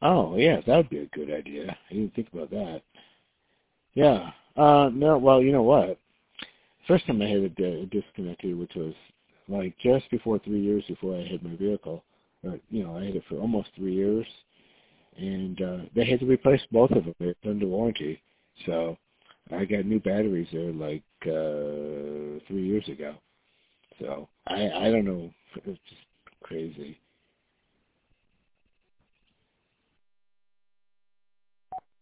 Oh, yeah, that would be a good idea. I didn't think about that. Yeah. No, well, you know what? First time I had it disconnected, which was like just before 3 years before I had my vehicle. Or, I had it for almost 3 years, and they had to replace both of them. They're under warranty. So I got new batteries there like 3 years ago. So I don't know. It's just crazy.